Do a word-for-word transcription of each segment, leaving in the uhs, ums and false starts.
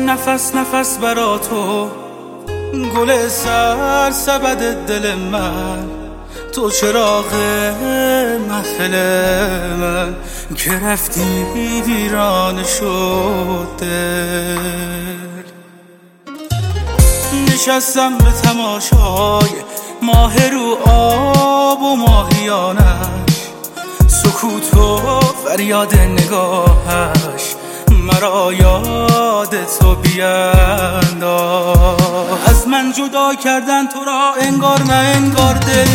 نفس نفس برا تو گل سر سبد دل من، تو چراغ محفل من که رفتی ویران شد دل. نشستم به تماشای ماه رو آب و ماهیانش، سکوت و فریاد نگاهش مرا یاد تو بینداز. از من جدا کردن تو را انگار نه انگار دل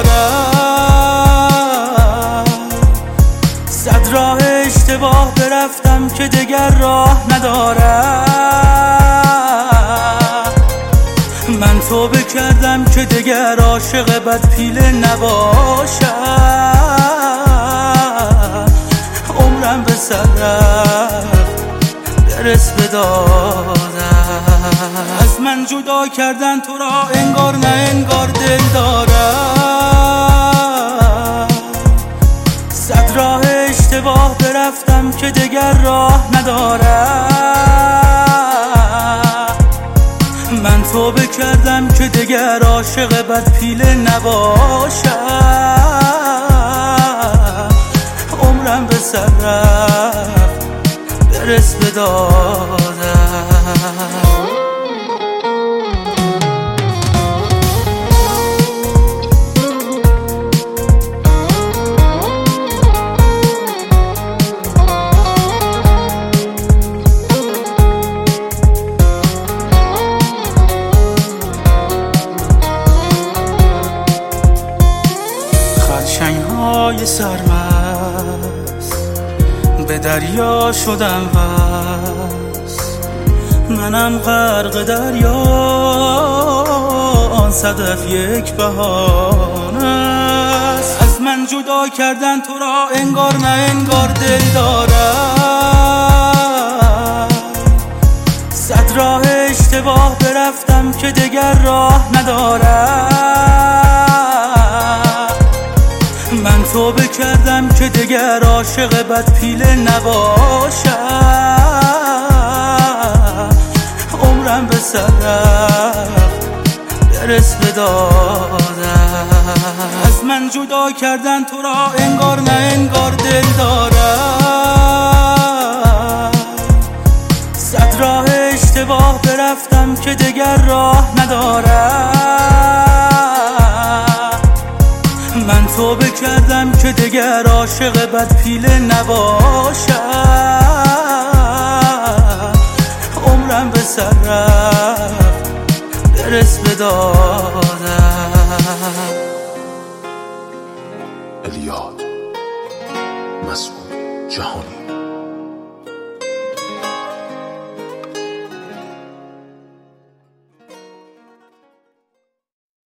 دارم، صد راه اشتباه برفتم که دگر راه ندارم. من توبه کردم که دگر عاشق بد پیله نباشم، عمرم به سر رفت برس به دادم. از من جدا کردن تو را انگار نه انگار دل دارم، صد راه اشتباه برفتم که دگر راه ندارم. من توبه کردم که دگر عاشق بد پیله نباشم، عمرم به سر رفت برس به دادم. خرچنگ‌های سرمست به دریا شدم وست، منم غرق دریا، آن صدف یک بهانه است. از من جدا کردن تو را انگار نه انگار دل دارم، صد راه اشتباه برفتم که دگر راه ندارم. من توبه کردم که دگر عاشق بد پیله نباشم، عمرم به سر رفت برس به دادم. از من جدا کردن تو را انگار نه انگار دل دارم، صد راه اشتباه برفتم که دگر راه ندارم. من توبه کردم که دگر عاشق بد پیله نباشم، عمرم به سر رفت برس به دادم. الیاد مسعود جهانی.